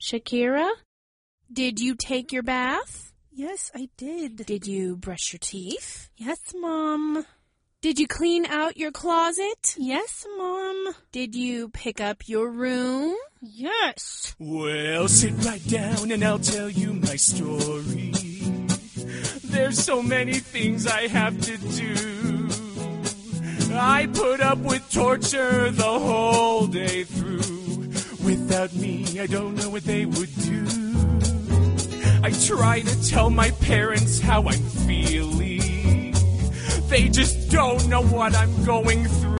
Shakira, did you take your bath? Yes, I did. Did you brush your teeth? Yes, Mom. Did you clean out your closet? Yes, Mom. Did you pick up your room? Yes. Well, sit right down and I'll tell you my story. There's so many things I have to do. I put up with torture the whole day through. Without me, I don't know what they would do. I try to tell my parents how I'm feeling. They just don't know what I'm going through.